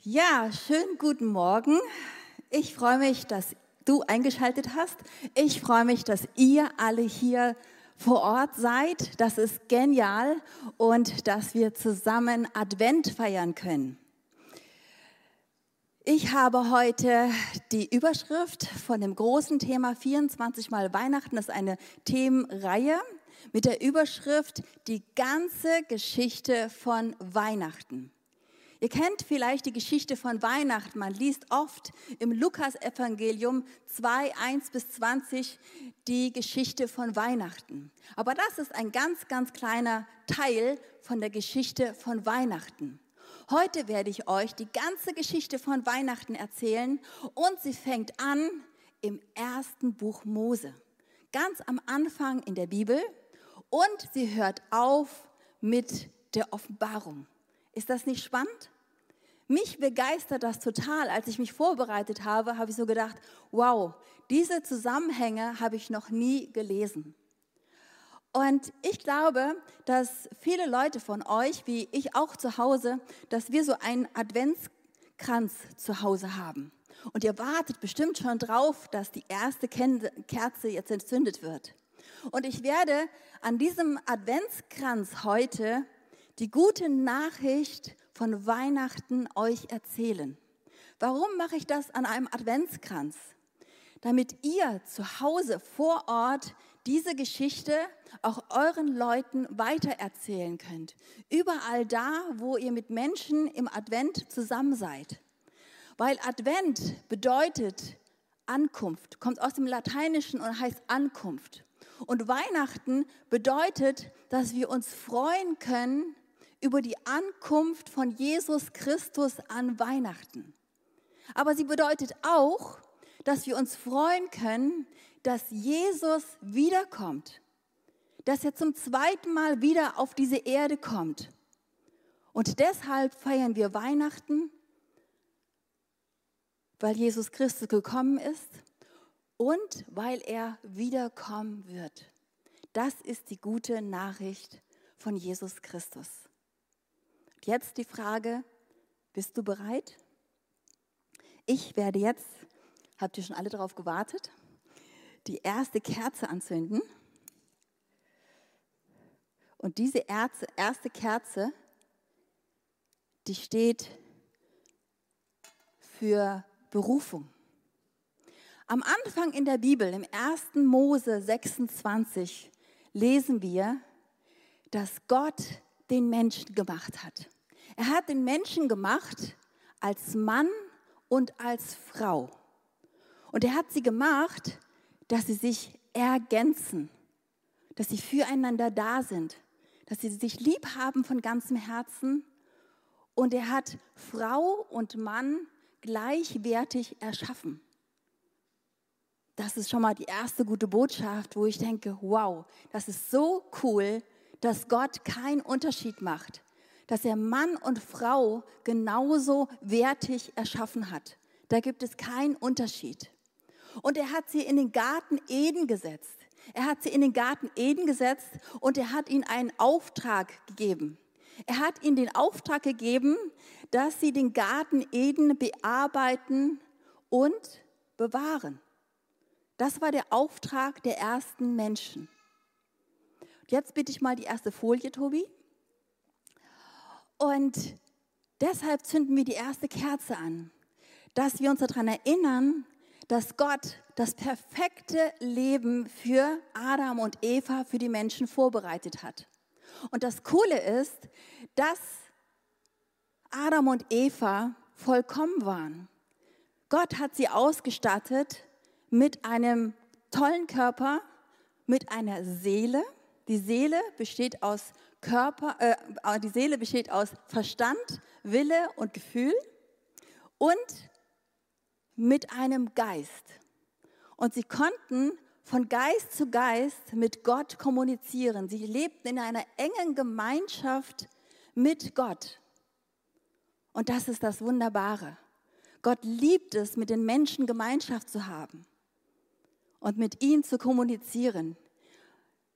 Ja, schönen guten Morgen. Ich freue mich, dass du eingeschaltet hast. Ich freue mich, dass ihr alle hier vor Ort seid. Das ist genial und dass wir zusammen Advent feiern können. Ich habe heute die Überschrift von dem großen Thema 24 Mal Weihnachten. Das ist eine Themenreihe mit der Überschrift Die ganze Geschichte von Weihnachten. Ihr kennt vielleicht die Geschichte von Weihnachten. Man liest oft im Lukas-Evangelium 2, 1-20 die Geschichte von Weihnachten. Aber das ist ein ganz, ganz kleiner Teil von der Geschichte von Weihnachten. Heute werde ich euch die ganze Geschichte von Weihnachten erzählen und sie fängt an im ersten Buch Mose, ganz am Anfang in der Bibel und sie hört auf mit der Offenbarung. Ist das nicht spannend? Mich begeistert das total. Als ich mich vorbereitet habe, habe ich so gedacht, wow, diese Zusammenhänge habe ich noch nie gelesen. Und ich glaube, dass viele Leute von euch, wie ich auch zu Hause, dass wir so einen Adventskranz zu Hause haben. Und ihr wartet bestimmt schon drauf, dass die erste Kerze jetzt entzündet wird. Und ich werde an diesem Adventskranz heute die gute Nachricht von Weihnachten euch erzählen. Warum mache ich das an einem Adventskranz? Damit ihr zu Hause vor Ort diese Geschichte auch euren Leuten weitererzählen könnt. Überall da, wo ihr mit Menschen im Advent zusammen seid. Weil Advent bedeutet Ankunft, kommt aus dem Lateinischen und heißt Ankunft. Und Weihnachten bedeutet, dass wir uns freuen können über die Ankunft von Jesus Christus an Weihnachten. Aber sie bedeutet auch, dass wir uns freuen können, dass Jesus wiederkommt, dass er zum zweiten Mal wieder auf diese Erde kommt. Und deshalb feiern wir Weihnachten, weil Jesus Christus gekommen ist und weil er wiederkommen wird. Das ist die gute Nachricht von Jesus Christus. Jetzt die Frage, bist du bereit? Ich werde jetzt, habt ihr schon alle darauf gewartet, die erste Kerze anzünden. Und diese erste Kerze, die steht für Berufung. Am Anfang in der Bibel, im 1. Mose 26, lesen wir, dass Gott den Menschen gemacht hat. Er hat den Menschen gemacht als Mann und als Frau. Und er hat sie gemacht, dass sie sich ergänzen, dass sie füreinander da sind, dass sie sich lieb haben von ganzem Herzen. Und er hat Frau und Mann gleichwertig erschaffen. Das ist schon mal die erste gute Botschaft, wo ich denke, wow, das ist so cool, dass Gott keinen Unterschied macht, dass er Mann und Frau genauso wertig erschaffen hat. Da gibt es keinen Unterschied. Und er hat sie in den Garten Eden gesetzt. Er hat sie in den Garten Eden gesetzt und er hat ihnen einen Auftrag gegeben. Er hat ihnen den Auftrag gegeben, dass sie den Garten Eden bearbeiten und bewahren. Das war der Auftrag der ersten Menschen. Jetzt bitte ich mal die erste Folie, Tobi. Und deshalb zünden wir die erste Kerze an, dass wir uns daran erinnern, dass Gott das perfekte Leben für Adam und Eva, für die Menschen vorbereitet hat. Und das Coole ist, dass Adam und Eva vollkommen waren. Gott hat sie ausgestattet mit einem tollen Körper, mit einer Seele. Die Seele besteht aus Verstand, Wille und Gefühl und mit einem Geist. Und sie konnten von Geist zu Geist mit Gott kommunizieren. Sie lebten in einer engen Gemeinschaft mit Gott. Und das ist das Wunderbare. Gott liebt es, mit den Menschen Gemeinschaft zu haben und mit ihnen zu kommunizieren.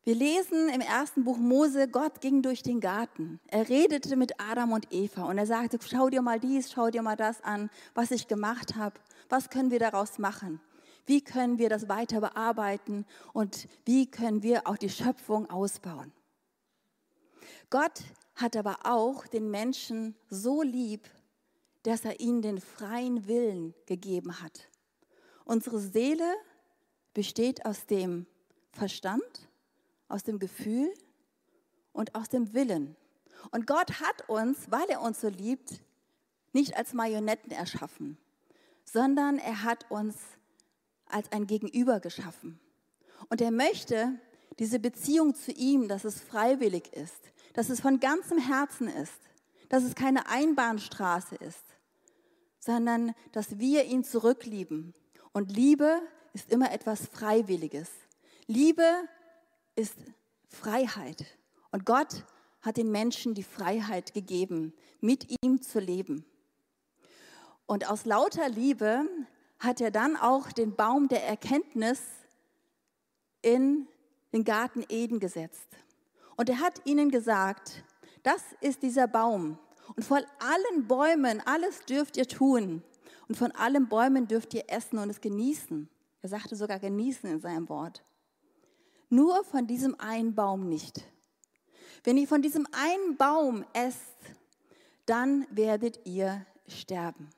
Wir lesen im ersten Buch Mose, Gott ging durch den Garten. Er redete mit Adam und Eva und er sagte, schau dir mal dies, schau dir mal das an, was ich gemacht habe. Was können wir daraus machen? Wie können wir das weiter bearbeiten und wie können wir auch die Schöpfung ausbauen? Gott hat aber auch den Menschen so lieb, dass er ihnen den freien Willen gegeben hat. Unsere Seele besteht aus dem Verstand, aus dem Gefühl und aus dem Willen. Und Gott hat uns, weil er uns so liebt, nicht als Marionetten erschaffen, sondern er hat uns als ein Gegenüber geschaffen. Und er möchte diese Beziehung zu ihm, dass es freiwillig ist, dass es von ganzem Herzen ist, dass es keine Einbahnstraße ist, sondern dass wir ihn zurücklieben. Und Liebe ist immer etwas Freiwilliges. Liebe ist Freiheit. Und Gott hat den Menschen die Freiheit gegeben, mit ihm zu leben. Und aus lauter Liebe hat er dann auch den Baum der Erkenntnis in den Garten Eden gesetzt. Und er hat ihnen gesagt, das ist dieser Baum. Und von allen Bäumen, alles dürft ihr tun. Und von allen Bäumen dürft ihr essen und es genießen. Er sagte sogar genießen in seinem Wort. Nur von diesem einen Baum nicht. Wenn ihr von diesem einen Baum esst, dann werdet ihr sterben.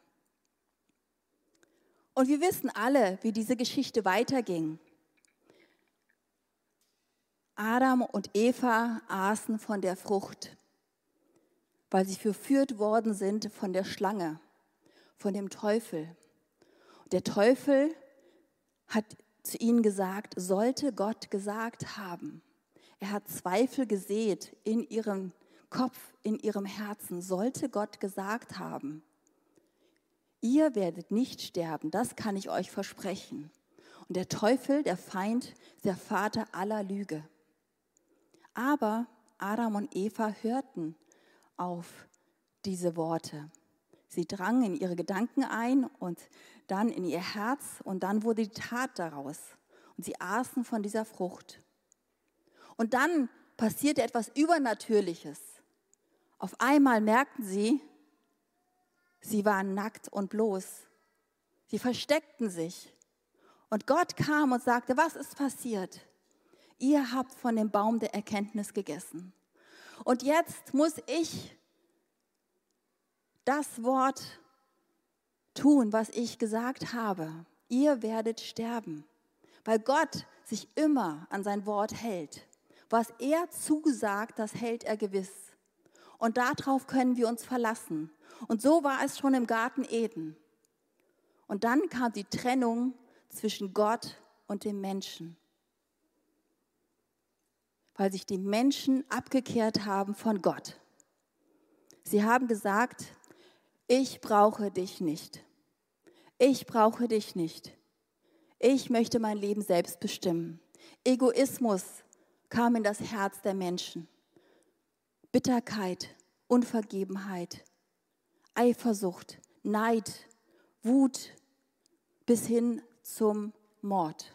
Und wir wissen alle, wie diese Geschichte weiterging. Adam und Eva aßen von der Frucht, weil sie verführt worden sind von der Schlange, von dem Teufel. Und der Teufel hat zu ihnen gesagt, sollte Gott gesagt haben. Er hat Zweifel gesät in ihrem Kopf, in ihrem Herzen. Sollte Gott gesagt haben, ihr werdet nicht sterben, das kann ich euch versprechen. Und der Teufel, der Feind, ist der Vater aller Lüge. Aber Adam und Eva hörten auf diese Worte. Sie drangen in ihre Gedanken ein und dann in ihr Herz und dann wurde die Tat daraus. Und sie aßen von dieser Frucht. Und dann passierte etwas Übernatürliches. Auf einmal merkten sie, sie waren nackt und bloß. Sie versteckten sich. Und Gott kam und sagte, was ist passiert? Ihr habt von dem Baum der Erkenntnis gegessen. Und jetzt muss ich das Wort tun, was ich gesagt habe. Ihr werdet sterben, weil Gott sich immer an sein Wort hält. Was er zusagt, das hält er gewiss. Und darauf können wir uns verlassen. Und so war es schon im Garten Eden. Und dann kam die Trennung zwischen Gott und dem Menschen, weil sich die Menschen abgekehrt haben von Gott. Sie haben gesagt, ich brauche dich nicht. Ich brauche dich nicht. Ich möchte mein Leben selbst bestimmen. Egoismus kam in das Herz der Menschen. Bitterkeit, Unvergebenheit, Eifersucht, Neid, Wut bis hin zum Mord.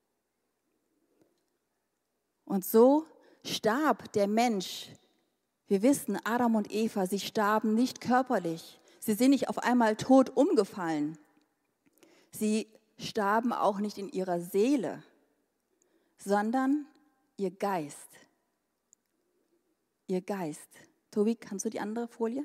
Und so starb der Mensch. Wir wissen, Adam und Eva, sie starben nicht körperlich. Sie sind nicht auf einmal tot umgefallen. Sie starben auch nicht in ihrer Seele, sondern ihr Geist. Ihr Geist. Tobi, kannst du die andere Folie?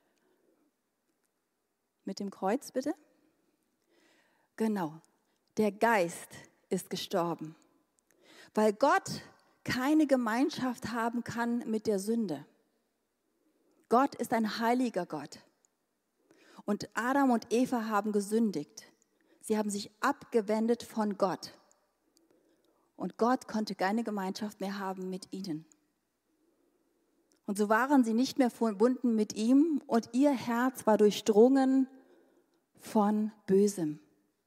Mit dem Kreuz bitte. Genau. Der Geist ist gestorben, weil Gott keine Gemeinschaft haben kann mit der Sünde. Gott ist ein heiliger Gott. Und Adam und Eva haben gesündigt. Sie haben sich abgewendet von Gott. Und Gott konnte keine Gemeinschaft mehr haben mit ihnen. Und so waren sie nicht mehr verbunden mit ihm und ihr Herz war durchdrungen von Bösem.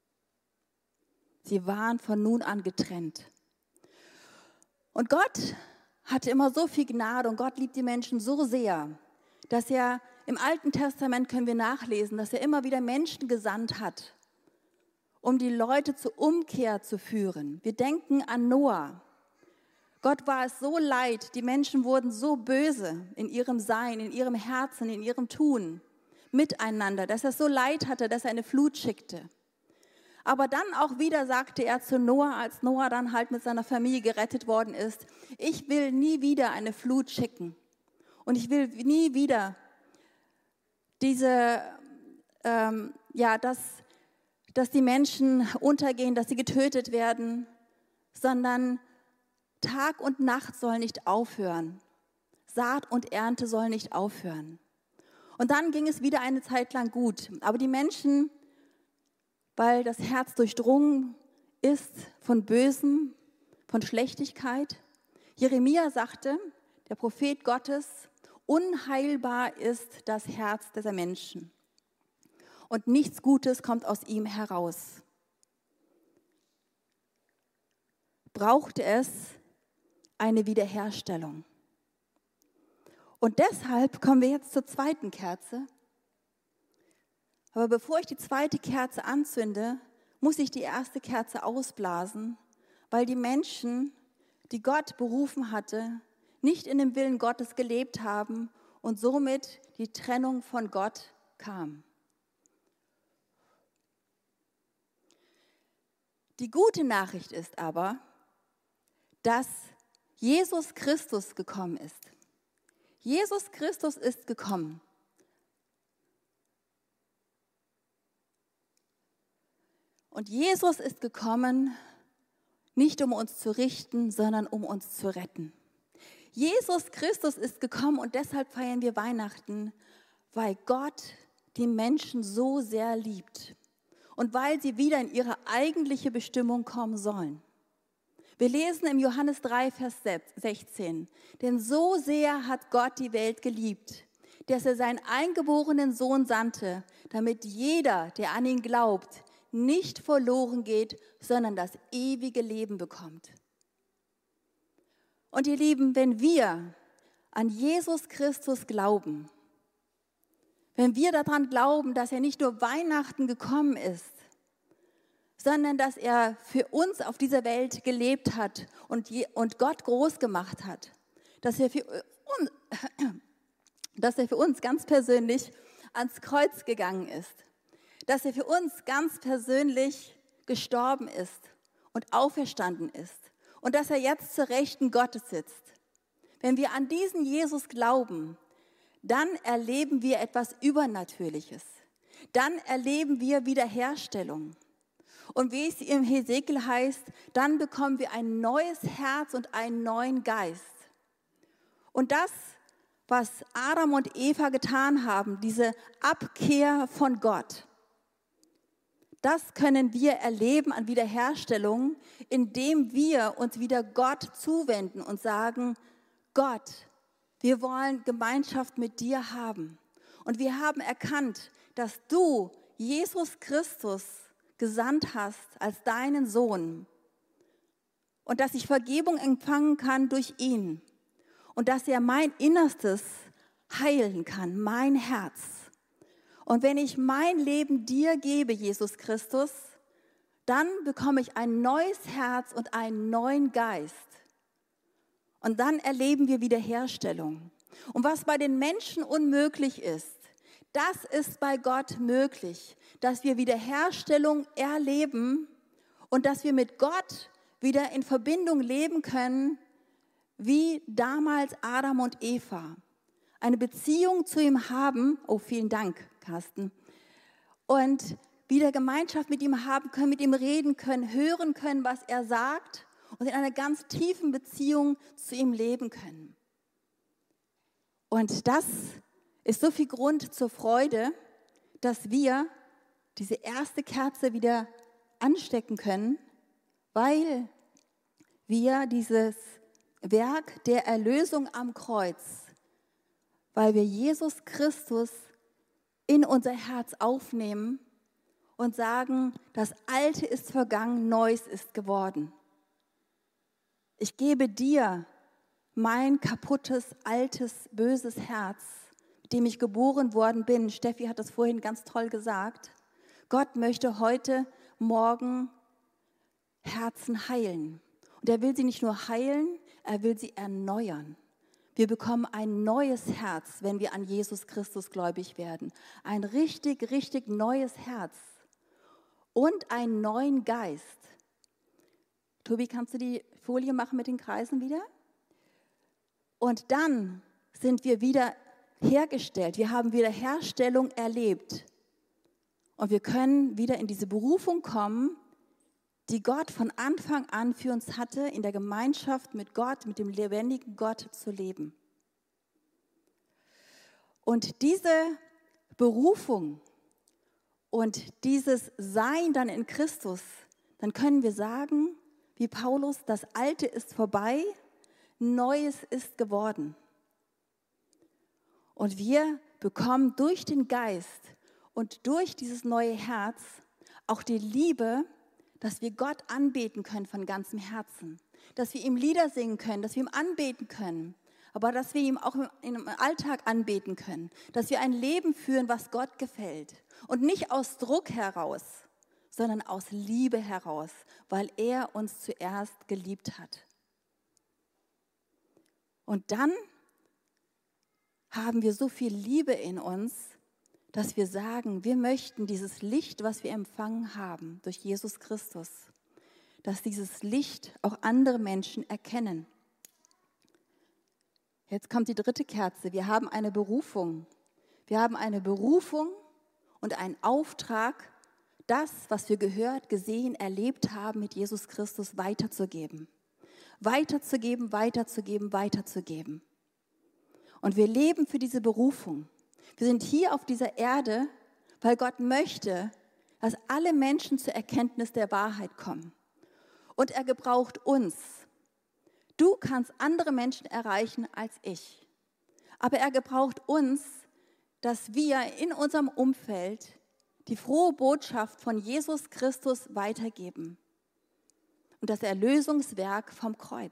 Sie waren von nun an getrennt. Und Gott hatte immer so viel Gnade und Gott liebt die Menschen so sehr, dass er im Alten Testament können wir nachlesen, dass er immer wieder Menschen gesandt hat, um die Leute zur Umkehr zu führen. Wir denken an Noah. Gott war es so leid, die Menschen wurden so böse in ihrem Sein, in ihrem Herzen, in ihrem Tun miteinander, dass er so leid hatte, dass er eine Flut schickte. Aber dann auch wieder sagte er zu Noah, als Noah dann halt mit seiner Familie gerettet worden ist, ich will nie wieder eine Flut schicken und ich will nie wieder dass die Menschen untergehen, dass sie getötet werden, sondern Tag und Nacht soll nicht aufhören. Saat und Ernte soll nicht aufhören. Und dann ging es wieder eine Zeit lang gut. Aber die Menschen, weil das Herz durchdrungen ist von Bösem, von Schlechtigkeit. Jeremia sagte, der Prophet Gottes, unheilbar ist das Herz dieser Menschen. Und nichts Gutes kommt aus ihm heraus. Brauchte es eine Wiederherstellung. Und deshalb kommen wir jetzt zur zweiten Kerze. Aber bevor ich die zweite Kerze anzünde, muss ich die erste Kerze ausblasen, weil die Menschen, die Gott berufen hatte, nicht in dem Willen Gottes gelebt haben und somit die Trennung von Gott kam. Die gute Nachricht ist aber, dass Jesus Christus gekommen ist. Jesus Christus ist gekommen. Und Jesus ist gekommen, nicht um uns zu richten, sondern um uns zu retten. Jesus Christus ist gekommen und deshalb feiern wir Weihnachten, weil Gott die Menschen so sehr liebt und weil sie wieder in ihre eigentliche Bestimmung kommen sollen. Wir lesen im Johannes 3, Vers 16, denn so sehr hat Gott die Welt geliebt, dass er seinen eingeborenen Sohn sandte, damit jeder, der an ihn glaubt, nicht verloren geht, sondern das ewige Leben bekommt. Und ihr Lieben, wenn wir an Jesus Christus glauben, wenn wir daran glauben, dass er nicht nur Weihnachten gekommen ist, sondern dass er für uns auf dieser Welt gelebt hat und Gott groß gemacht hat, dass er für uns ganz persönlich ans Kreuz gegangen ist, dass er für uns ganz persönlich gestorben ist und auferstanden ist und dass er jetzt zur Rechten Gottes sitzt. Wenn wir an diesen Jesus glauben, dann erleben wir etwas Übernatürliches. Dann erleben wir Wiederherstellung. Und wie es im Hesekiel heißt, dann bekommen wir ein neues Herz und einen neuen Geist. Und das, was Adam und Eva getan haben, diese Abkehr von Gott, das können wir erleben an Wiederherstellung, indem wir uns wieder Gott zuwenden und sagen, Gott, wir wollen Gemeinschaft mit dir haben. Und wir haben erkannt, dass du, Jesus Christus, gesandt hast als deinen Sohn und dass ich Vergebung empfangen kann durch ihn und dass er mein Innerstes heilen kann, mein Herz. Und wenn ich mein Leben dir gebe, Jesus Christus, dann bekomme ich ein neues Herz und einen neuen Geist. Und dann erleben wir Wiederherstellung. Und was bei den Menschen unmöglich ist, das ist bei Gott möglich, dass wir Wiederherstellung erleben und dass wir mit Gott wieder in Verbindung leben können, wie damals Adam und Eva. Eine Beziehung zu ihm haben, oh vielen Dank, Carsten, und wieder Gemeinschaft mit ihm haben können, mit ihm reden können, hören können, was er sagt und in einer ganz tiefen Beziehung zu ihm leben können. Und das ist so viel Grund zur Freude, dass wir diese erste Kerze wieder anstecken können, weil wir dieses Werk der Erlösung am Kreuz, weil wir Jesus Christus in unser Herz aufnehmen und sagen, das Alte ist vergangen, Neues ist geworden. Ich gebe dir mein kaputtes, altes, böses Herz, mit dem ich geboren worden bin. Steffi hat das vorhin ganz toll gesagt. Gott möchte heute, morgen Herzen heilen. Und er will sie nicht nur heilen, er will sie erneuern. Wir bekommen ein neues Herz, wenn wir an Jesus Christus gläubig werden. Ein richtig, richtig neues Herz und einen neuen Geist. Tobi, kannst du die Folie machen mit den Kreisen wieder? Und dann sind wir wieder hergestellt. Wir haben Wiederherstellung erlebt. Und wir können wieder in diese Berufung kommen, die Gott von Anfang an für uns hatte, in der Gemeinschaft mit Gott, mit dem lebendigen Gott zu leben. Und diese Berufung und dieses Sein dann in Christus, dann können wir sagen, wie Paulus, das Alte ist vorbei, Neues ist geworden. Und wir bekommen durch den Geist und durch dieses neue Herz auch die Liebe, dass wir Gott anbeten können von ganzem Herzen, dass wir ihm Lieder singen können, dass wir ihm anbeten können, aber dass wir ihm auch im Alltag anbeten können, dass wir ein Leben führen, was Gott gefällt und nicht aus Druck heraus, sondern aus Liebe heraus, weil er uns zuerst geliebt hat. Und dann haben wir so viel Liebe in uns, dass wir sagen, wir möchten dieses Licht, was wir empfangen haben durch Jesus Christus, dass dieses Licht auch andere Menschen erkennen. Jetzt kommt die dritte Kerze. Wir haben eine Berufung. Wir haben eine Berufung und einen Auftrag, das, was wir gehört, gesehen, erlebt haben, mit Jesus Christus weiterzugeben. Weiterzugeben, weiterzugeben, weiterzugeben. Und wir leben für diese Berufung. Wir sind hier auf dieser Erde, weil Gott möchte, dass alle Menschen zur Erkenntnis der Wahrheit kommen. Und er gebraucht uns. Du kannst andere Menschen erreichen als ich. Aber er gebraucht uns, dass wir in unserem Umfeld die frohe Botschaft von Jesus Christus weitergeben. Und das Erlösungswerk vom Kreuz.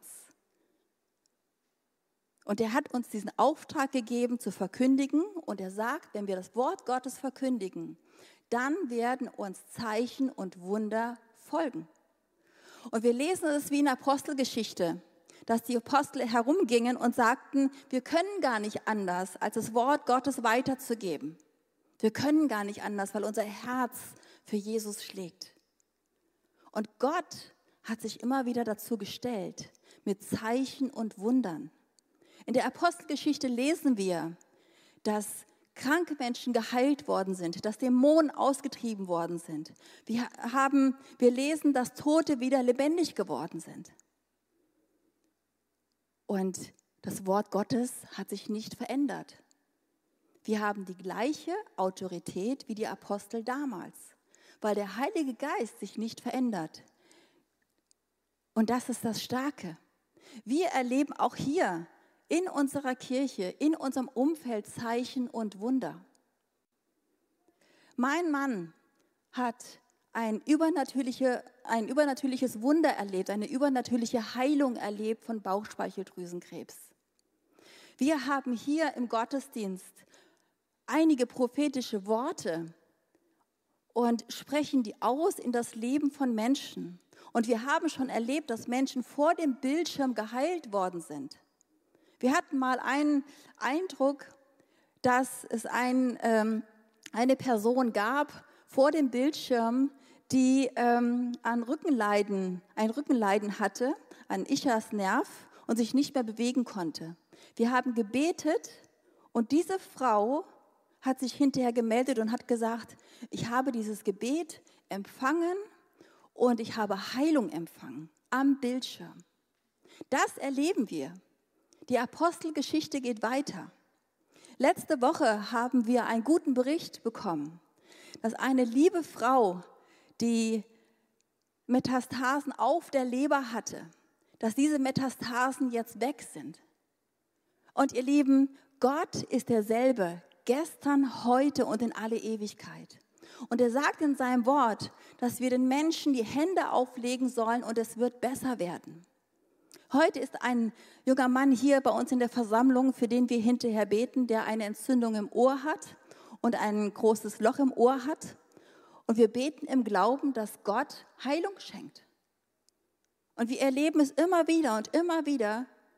Und er hat uns diesen Auftrag gegeben, zu verkündigen. Und er sagt, wenn wir das Wort Gottes verkündigen, dann werden uns Zeichen und Wunder folgen. Und wir lesen es wie in der Apostelgeschichte, dass die Apostel herumgingen und sagten, wir können gar nicht anders, als das Wort Gottes weiterzugeben. Wir können gar nicht anders, weil unser Herz für Jesus schlägt. Und Gott hat sich immer wieder dazu gestellt, mit Zeichen und Wundern. In der Apostelgeschichte lesen wir, dass kranke Menschen geheilt worden sind, dass Dämonen ausgetrieben worden sind. Wir lesen, dass Tote wieder lebendig geworden sind. Und das Wort Gottes hat sich nicht verändert. Wir haben die gleiche Autorität wie die Apostel damals, weil der Heilige Geist sich nicht verändert. Und das ist das Starke. Wir erleben auch hier in unserer Kirche, in unserem Umfeld Zeichen und Wunder. Mein Mann hat ein übernatürliches Wunder erlebt, eine übernatürliche Heilung erlebt von Bauchspeicheldrüsenkrebs. Wir haben hier im Gottesdienst einige prophetische Worte und sprechen die aus in das Leben von Menschen. Und wir haben schon erlebt, dass Menschen vor dem Bildschirm geheilt worden sind. Wir hatten mal einen Eindruck, dass es eine Person gab vor dem Bildschirm, die ein Rückenleiden hatte, einen Ischiasnerv und sich nicht mehr bewegen konnte. Wir haben gebetet und diese Frau hat sich hinterher gemeldet und hat gesagt, ich habe dieses Gebet empfangen und ich habe Heilung empfangen am Bildschirm. Das erleben wir. Die Apostelgeschichte geht weiter. Letzte Woche haben wir einen guten Bericht bekommen, dass eine liebe Frau, die Metastasen auf der Leber hatte, dass diese Metastasen jetzt weg sind. Und ihr Lieben, Gott ist derselbe, gestern, heute und in alle Ewigkeit. Und er sagt in seinem Wort, dass wir den Menschen die Hände auflegen sollen und es wird besser werden. Heute ist ein junger Mann hier bei uns in der Versammlung, für den wir hinterher beten, der eine Entzündung im Ohr hat und ein großes Loch im Ohr hat. Und wir beten im Glauben, dass Gott Heilung schenkt. Und wir erleben es immer wieder und immer wieder,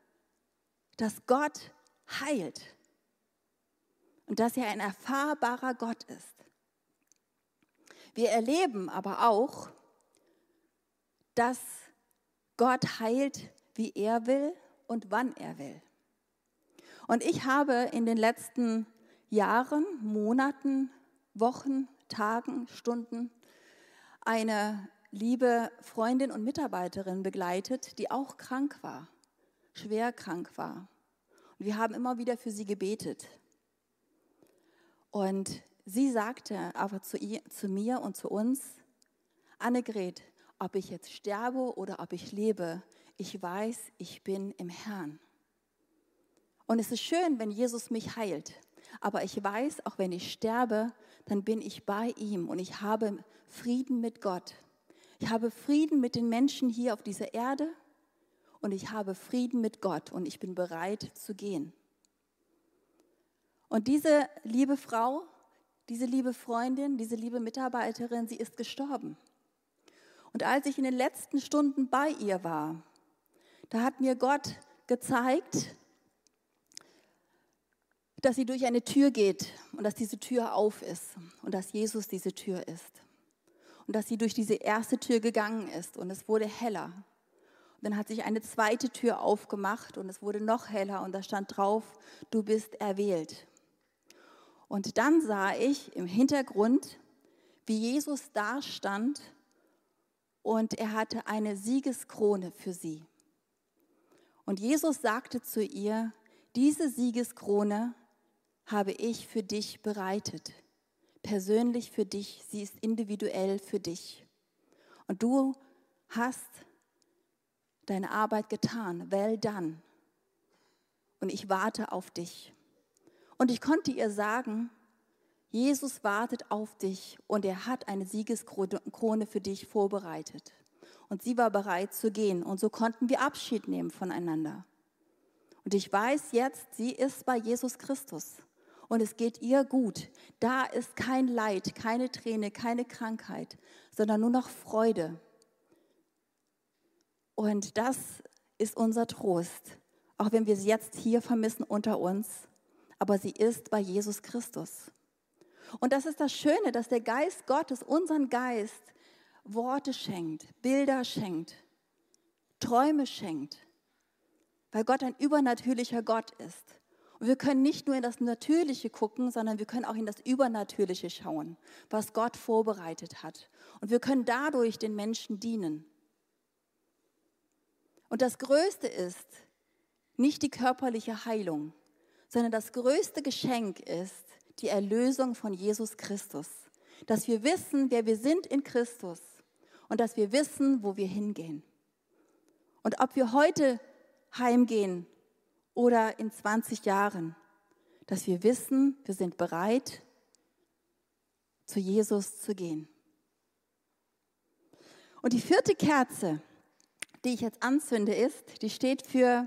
dass Gott heilt und dass er ein erfahrbarer Gott ist. Wir erleben aber auch, dass Gott heilt, wie er will und wann er will. Und ich habe in den letzten Jahren, Monaten, Wochen, Tagen, Stunden eine liebe Freundin und Mitarbeiterin begleitet, die auch krank war, schwer krank war. Und wir haben immer wieder für sie gebetet. Und sie sagte aber zu mir und zu uns: Annegret, ob ich jetzt sterbe oder ob ich lebe, ich weiß, ich bin im Herrn. Und es ist schön, wenn Jesus mich heilt. Aber ich weiß, auch wenn ich sterbe, dann bin ich bei ihm und ich habe Frieden mit Gott. Ich habe Frieden mit den Menschen hier auf dieser Erde und ich habe Frieden mit Gott und ich bin bereit zu gehen. Und diese liebe Frau, diese liebe Freundin, diese liebe Mitarbeiterin, sie ist gestorben. Und als ich in den letzten Stunden bei ihr war, da hat mir Gott gezeigt, dass sie durch eine Tür geht und dass diese Tür auf ist und dass Jesus diese Tür ist. Und dass sie durch diese erste Tür gegangen ist und es wurde heller. Und dann hat sich eine zweite Tür aufgemacht und es wurde noch heller und da stand drauf: Du bist erwählt. Und dann sah ich im Hintergrund, wie Jesus da stand und er hatte eine Siegeskrone für sie. Und Jesus sagte zu ihr: Diese Siegeskrone habe ich für dich bereitet, persönlich für dich, sie ist individuell für dich. Und du hast deine Arbeit getan, well done. Und ich warte auf dich. Und ich konnte ihr sagen: Jesus wartet auf dich und er hat eine Siegeskrone für dich vorbereitet. Und sie war bereit zu gehen und so konnten wir Abschied nehmen voneinander. Und ich weiß jetzt, sie ist bei Jesus Christus und es geht ihr gut. Da ist kein Leid, keine Träne, keine Krankheit, sondern nur noch Freude. Und das ist unser Trost, auch wenn wir sie jetzt hier vermissen unter uns, aber sie ist bei Jesus Christus. Und das ist das Schöne, dass der Geist Gottes, unseren Geist, Worte schenkt, Bilder schenkt, Träume schenkt, weil Gott ein übernatürlicher Gott ist. Und wir können nicht nur in das Natürliche gucken, sondern wir können auch in das Übernatürliche schauen, was Gott vorbereitet hat. Und wir können dadurch den Menschen dienen. Und das Größte ist nicht die körperliche Heilung, sondern das größte Geschenk ist die Erlösung von Jesus Christus. Dass wir wissen, wer wir sind in Christus und dass wir wissen, wo wir hingehen. Und ob wir heute heimgehen oder in 20 Jahren, dass wir wissen, wir sind bereit, zu Jesus zu gehen. Und die 4. Kerze, die ich jetzt anzünde, die steht für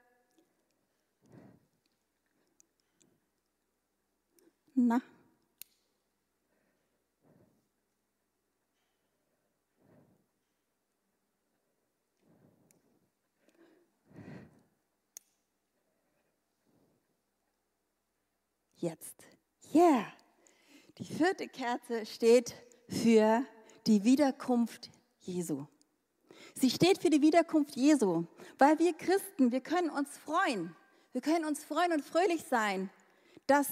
jetzt. Yeah. Die 4. Kerze steht für die Wiederkunft Jesu. Sie steht für die Wiederkunft Jesu, weil wir Christen, wir können uns freuen. Wir können uns freuen und fröhlich sein, dass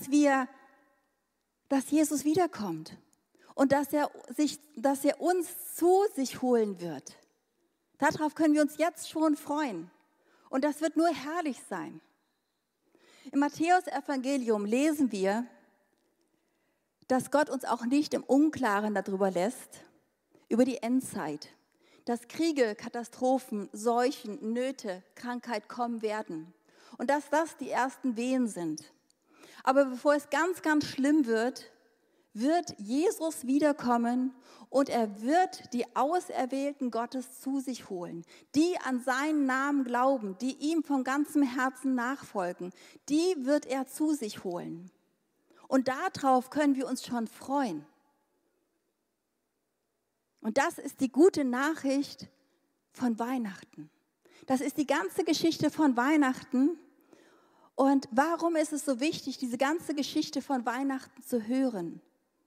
Jesus wiederkommt und dass er uns zu sich holen wird. Darauf können wir uns jetzt schon freuen. Und das wird nur herrlich sein. Im Matthäus-Evangelium lesen wir, dass Gott uns auch nicht im Unklaren darüber lässt, über die Endzeit, dass Kriege, Katastrophen, Seuchen, Nöte, Krankheit kommen werden und dass das die ersten Wehen sind. Aber bevor es ganz, ganz schlimm wird Jesus wiederkommen und er wird die Auserwählten Gottes zu sich holen, die an seinen Namen glauben, die ihm von ganzem Herzen nachfolgen, die wird er zu sich holen. Und darauf können wir uns schon freuen. Und das ist die gute Nachricht von Weihnachten. Das ist die ganze Geschichte von Weihnachten. Und warum ist es so wichtig, diese ganze Geschichte von Weihnachten zu hören?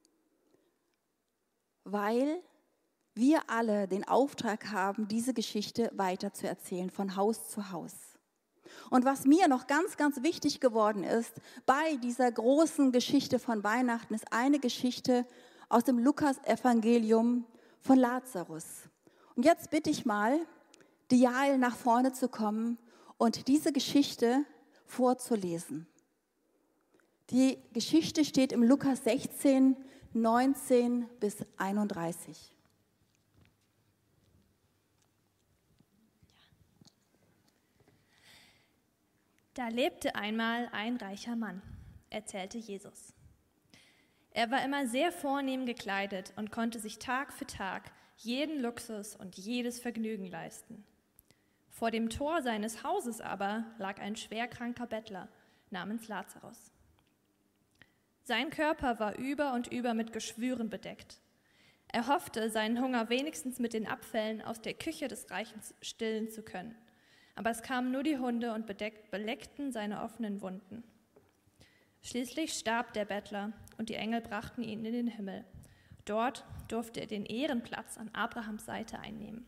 Weil wir alle den Auftrag haben, diese Geschichte weiterzuerzählen, von Haus zu Haus. Und was mir noch ganz, ganz wichtig geworden ist, bei dieser großen Geschichte von Weihnachten, ist eine Geschichte aus dem Lukas-Evangelium von Lazarus. Und jetzt bitte ich mal, die Jael nach vorne zu kommen und diese Geschichte vorzulesen. Die Geschichte steht im Lukas 16, 19 bis 31. Da lebte einmal ein reicher Mann, erzählte Jesus. Er war immer sehr vornehm gekleidet und konnte sich Tag für Tag jeden Luxus und jedes Vergnügen leisten. Vor dem Tor seines Hauses aber lag ein schwerkranker Bettler namens Lazarus. Sein Körper war über und über mit Geschwüren bedeckt. Er hoffte, seinen Hunger wenigstens mit den Abfällen aus der Küche des Reichen stillen zu können. Aber es kamen nur die Hunde und beleckten seine offenen Wunden. Schließlich starb der Bettler und die Engel brachten ihn in den Himmel. Dort durfte er den Ehrenplatz an Abrahams Seite einnehmen.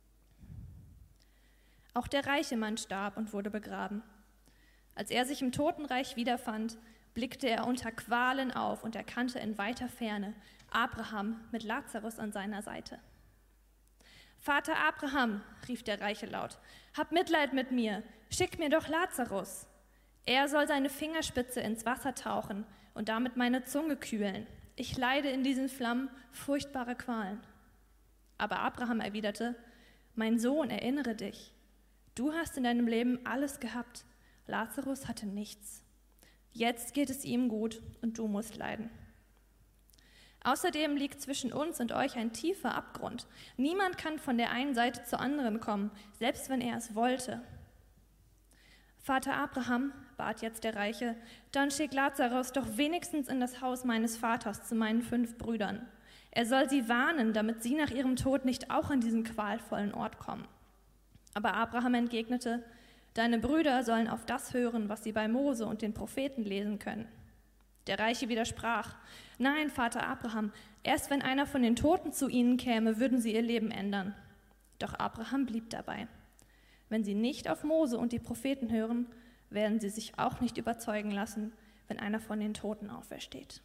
Auch der reiche Mann starb und wurde begraben. Als er sich im Totenreich wiederfand, blickte er unter Qualen auf und erkannte in weiter Ferne Abraham mit Lazarus an seiner Seite. »Vater Abraham«, rief der Reiche laut, »hab Mitleid mit mir, schick mir doch Lazarus. Er soll seine Fingerspitze ins Wasser tauchen und damit meine Zunge kühlen. Ich leide in diesen Flammen furchtbare Qualen.« Aber Abraham erwiderte, »Mein Sohn, erinnere dich, du hast in deinem Leben alles gehabt, Lazarus hatte nichts. Jetzt geht es ihm gut und du musst leiden. Außerdem liegt zwischen uns und euch ein tiefer Abgrund. Niemand kann von der einen Seite zur anderen kommen, selbst wenn er es wollte.« »Vater Abraham«, bat jetzt der Reiche, »dann schick Lazarus doch wenigstens in das Haus meines Vaters zu meinen 5 Brüdern. Er soll sie warnen, damit sie nach ihrem Tod nicht auch an diesen qualvollen Ort kommen.« Aber Abraham entgegnete, »Deine Brüder sollen auf das hören, was sie bei Mose und den Propheten lesen können.« Der Reiche widersprach, »Nein, Vater Abraham, erst wenn einer von den Toten zu ihnen käme, würden sie ihr Leben ändern.« Doch Abraham blieb dabei. Wenn sie nicht auf Mose und die Propheten hören, werden sie sich auch nicht überzeugen lassen, wenn einer von den Toten aufersteht.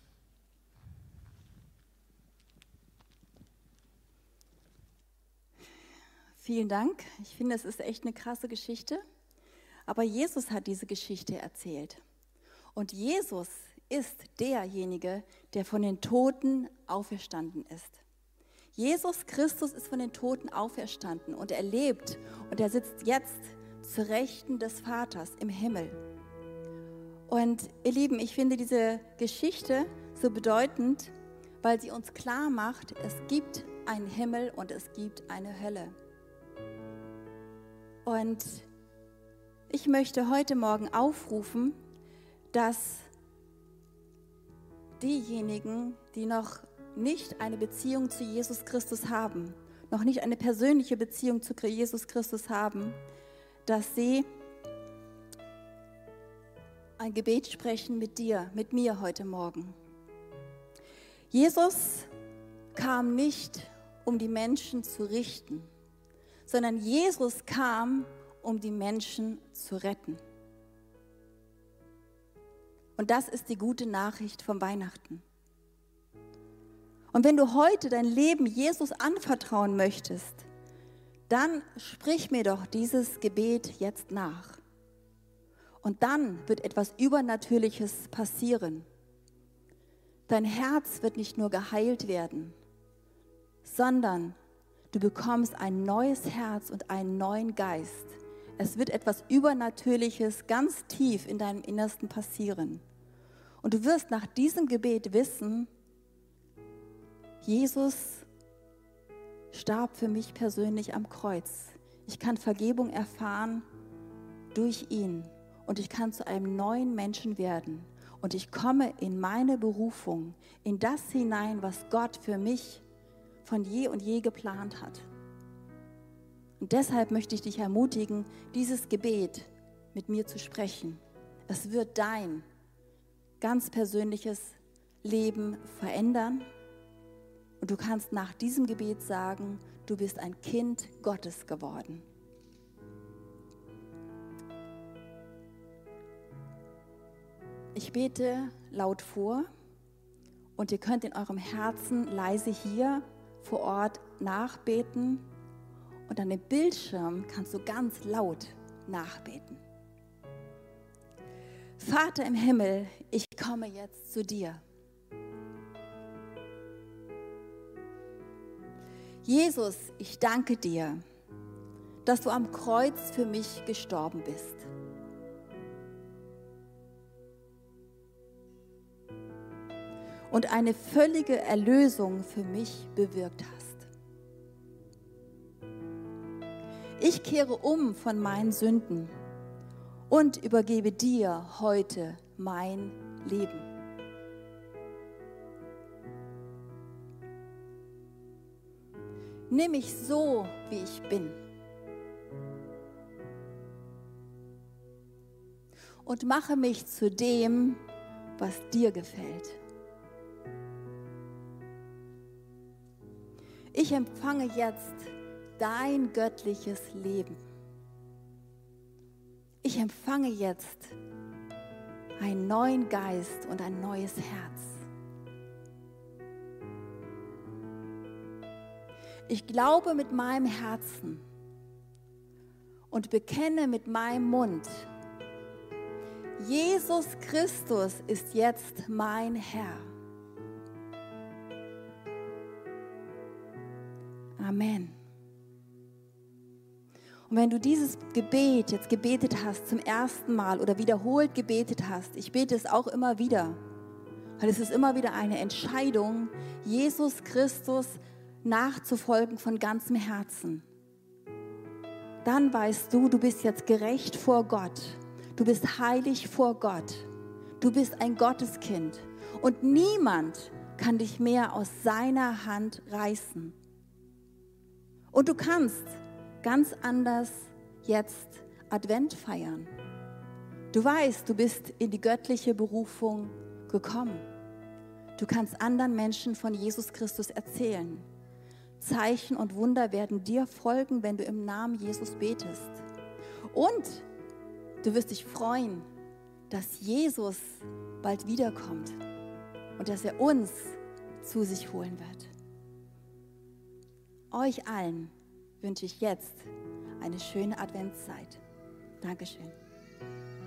Vielen Dank. Ich finde, es ist echt eine krasse Geschichte. Aber Jesus hat diese Geschichte erzählt. Und Jesus ist derjenige, der von den Toten auferstanden ist. Jesus Christus ist von den Toten auferstanden und er lebt und er sitzt jetzt zur Rechten des Vaters im Himmel. Und ihr Lieben, ich finde diese Geschichte so bedeutend, weil sie uns klar macht, es gibt einen Himmel und es gibt eine Hölle. Und ich möchte heute Morgen aufrufen, dass diejenigen, die noch nicht eine Beziehung zu Jesus Christus haben, noch nicht eine persönliche Beziehung zu Jesus Christus haben, dass sie ein Gebet sprechen mit dir, mit mir heute Morgen. Jesus kam nicht, um die Menschen zu richten, sondern Jesus kam, um die Menschen zu retten. Und das ist die gute Nachricht vom Weihnachten. Und wenn du heute dein Leben Jesus anvertrauen möchtest, dann sprich mir doch dieses Gebet jetzt nach. Und dann wird etwas Übernatürliches passieren. Dein Herz wird nicht nur geheilt werden, sondern du bekommst ein neues Herz und einen neuen Geist. Es wird etwas Übernatürliches ganz tief in deinem Innersten passieren. Und du wirst nach diesem Gebet wissen, Jesus starb für mich persönlich am Kreuz. Ich kann Vergebung erfahren durch ihn und ich kann zu einem neuen Menschen werden. Und ich komme in meine Berufung, in das hinein, was Gott für mich von je und je geplant hat. Und deshalb möchte ich dich ermutigen, dieses Gebet mit mir zu sprechen. Es wird dein ganz persönliches Leben verändern. Und du kannst nach diesem Gebet sagen, du bist ein Kind Gottes geworden. Ich bete laut vor und ihr könnt in eurem Herzen leise hier vor Ort nachbeten und an dem Bildschirm kannst du ganz laut nachbeten. Vater im Himmel, ich komme jetzt zu dir. Jesus, ich danke dir, dass du am Kreuz für mich gestorben bist. Und eine völlige Erlösung für mich bewirkt hast. Ich kehre um von meinen Sünden und übergebe dir heute mein Leben. Nimm mich so, wie ich bin. Und mache mich zu dem, was dir gefällt. Ich empfange jetzt dein göttliches Leben. Ich empfange jetzt einen neuen Geist und ein neues Herz. Ich glaube mit meinem Herzen und bekenne mit meinem Mund, Jesus Christus ist jetzt mein Herr. Amen. Und wenn du dieses Gebet jetzt gebetet hast zum ersten Mal oder wiederholt gebetet hast, ich bete es auch immer wieder, weil es ist immer wieder eine Entscheidung, Jesus Christus nachzufolgen von ganzem Herzen. Dann weißt du, du bist jetzt gerecht vor Gott. Du bist heilig vor Gott. Du bist ein Gotteskind. Und niemand kann dich mehr aus seiner Hand reißen. Und du kannst ganz anders jetzt Advent feiern. Du weißt, du bist in die göttliche Berufung gekommen. Du kannst anderen Menschen von Jesus Christus erzählen. Zeichen und Wunder werden dir folgen, wenn du im Namen Jesus betest. Und du wirst dich freuen, dass Jesus bald wiederkommt und dass er uns zu sich holen wird. Euch allen wünsche ich jetzt eine schöne Adventszeit. Dankeschön.